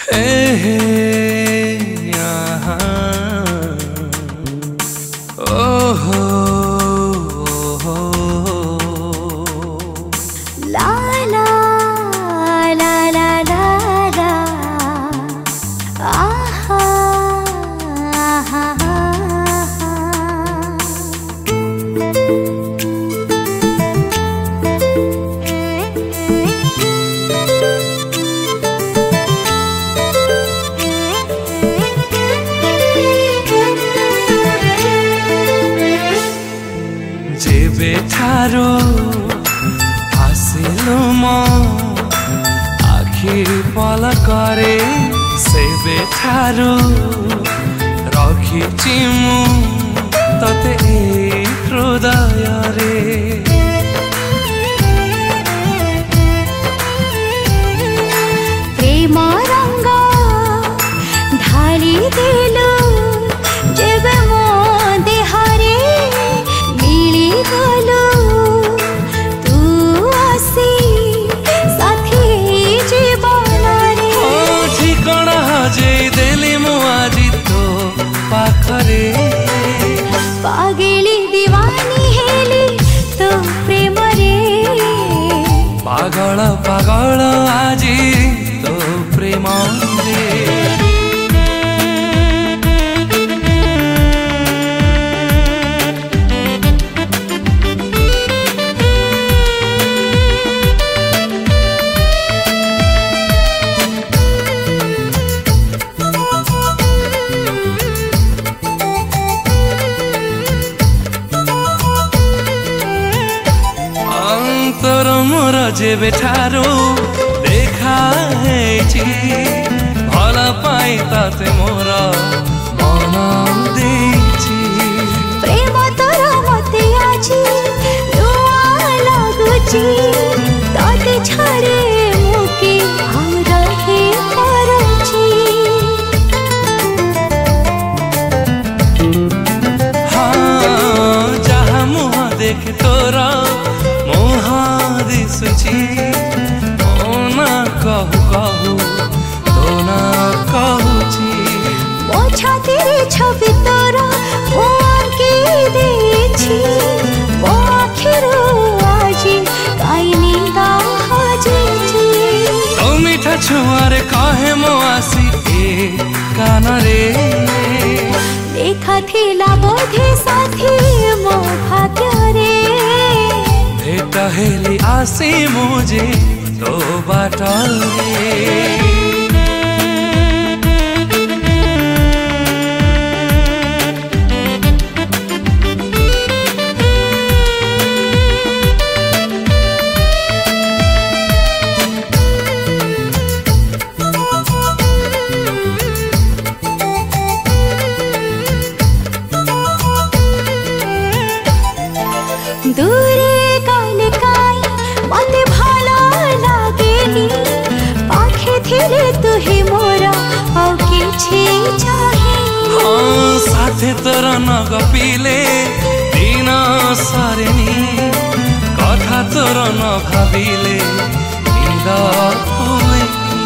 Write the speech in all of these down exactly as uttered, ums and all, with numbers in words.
Hey, hey, uh-huh. Oh, oh, oh, oh. La la la la la la. Ah, ah, ah, ah. जेबे ठारो हासिलु म आखि पल करे सेबे ठारो रखिछि मु तते ए हृदय रे प्रेम रंग ढाली दिलु जेबे मो देहरे मिली गलु तू आसी साथी जीवन रे ओ ठिकाना हजे देली मु आजि तो पाखरे पागली दीवानी हेली तो प्रेम रे पागल पागल आजि तो प्रेम रे अंतर मोर जेबे ठारो देखा हेछि भल पाई ताते मोर मन देछि प्रेम तोर मते आछि दुआ लागुछि ताते छाड़े मुके हम रहे परछि हाँ जहाँ मुह देख तोरा मुह दिसुछि ओ ना कहु कहु तो ना कहूछि मो छातीरे छवि तोरा मो आंकी देछि मो आखिरो आजी काई निंदा हजेछि तो मीठा छुआरे कहे मो आसी ए कान रे देखा थिला बोधे साथी मो भाग्य रे भेट हेली आसी मुझे तो बाटल रे दूरे काले काई मते भालो लागेनी पाखे थिले तुहे मोरा औ किछि चाहे हाँ साथे तोर न गपिले दिन सरेनी कथा तोर न भाबिले निंद हुएनी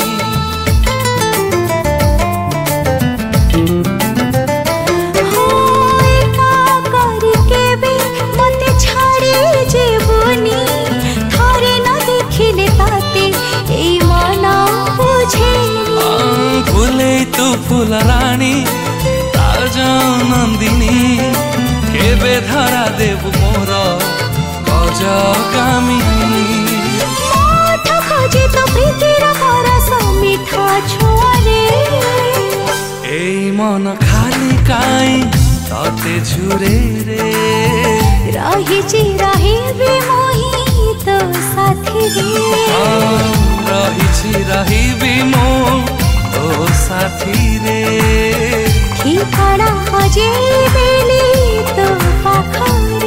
तू फूल रानी ताजा नंदिनी केबे धरा देबु मोर गज कामिनी मोठ खोजे तो प्रीतिर परस मिठा छुआरे एई मन खाली काई तते झुरे रे रहिछि रहिबे मोहि तो साथी रे रहिछि रहिबे मो तो साथी रे ठिकाना हजे देली तो पाखरे।